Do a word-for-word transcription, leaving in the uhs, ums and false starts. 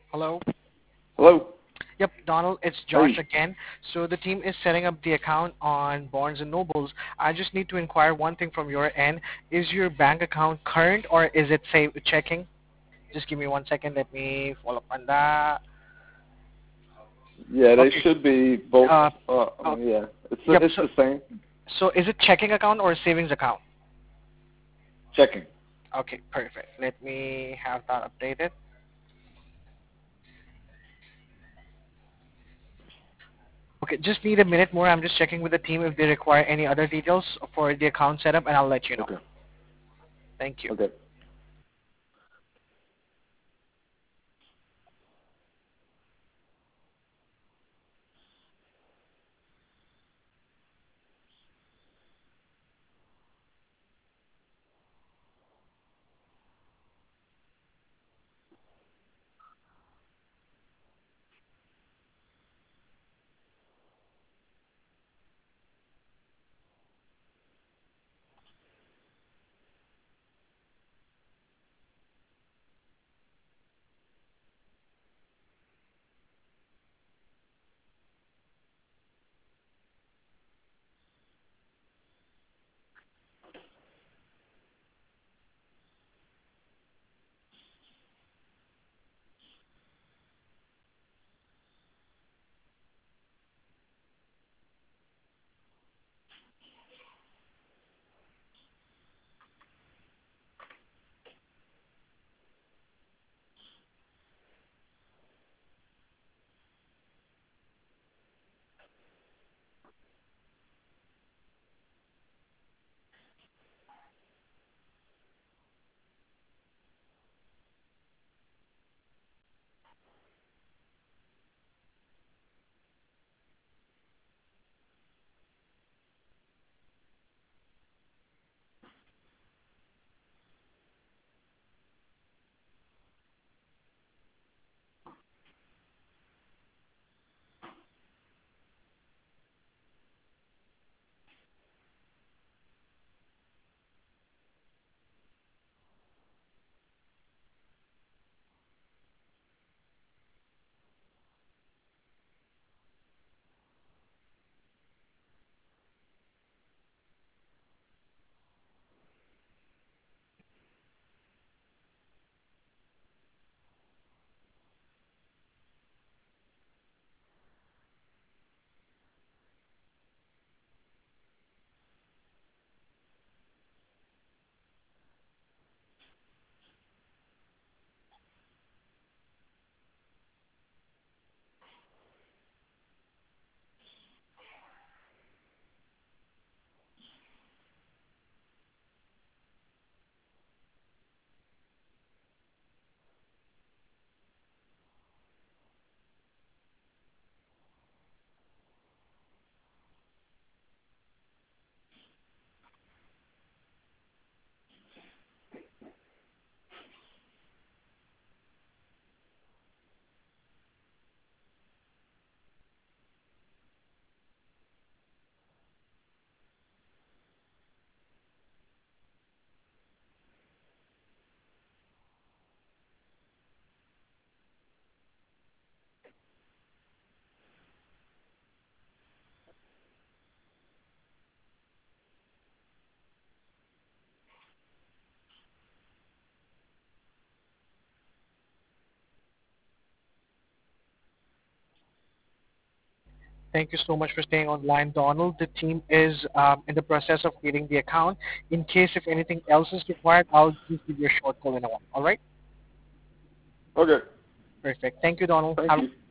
Hello. Hello. Yep, Donald, it's Josh Hey. again. So the team is setting up the account on Barnes and Nobles. I just need to inquire one thing from your end. Is your bank account current or is it say checking? Just give me one second. Let me follow up on that. Yeah, they Okay. should be both. Uh, Uh, I uh, mean, yeah, it's the, yep. it's So the same. so is it checking account or savings account? Checking. Okay, perfect. Let me have that updated. Okay, just need a minute more. I'm just checking with the team if they require any other details for the account setup, and I'll let you know. Okay. Thank you. Okay. Thank you so much for staying online, Donald. The team is um, in the process of creating the account. In case if anything else is required, I'll just give you a short call in a while. All right? Okay. Perfect. Thank you, Donald. Thank Have you.